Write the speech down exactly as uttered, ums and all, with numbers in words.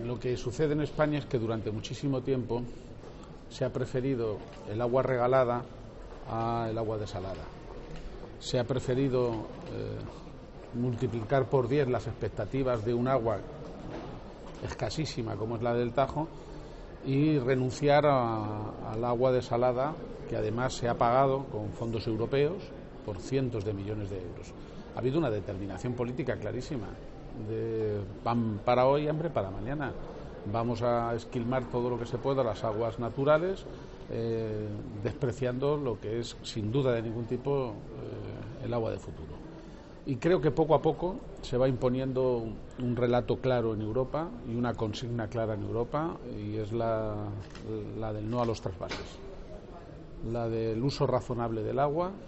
Lo que sucede en España es que durante muchísimo tiempo se ha preferido el agua regalada al agua desalada. Se ha preferido eh, multiplicar por diez las expectativas de un agua escasísima como es la del Tajo y renunciar a, al agua desalada, que además se ha pagado con fondos europeos por cientos de millones de euros. Ha habido una determinación política clarísima de pan para hoy, hambre para mañana. Vamos a esquilmar todo lo que se pueda las aguas naturales, eh, despreciando lo que es, sin duda de ningún tipo, eh, el agua de futuro. Y creo que poco a poco se va imponiendo un relato claro en Europa y una consigna clara en Europa, y es la, la del no a los trasvases, la del uso razonable del agua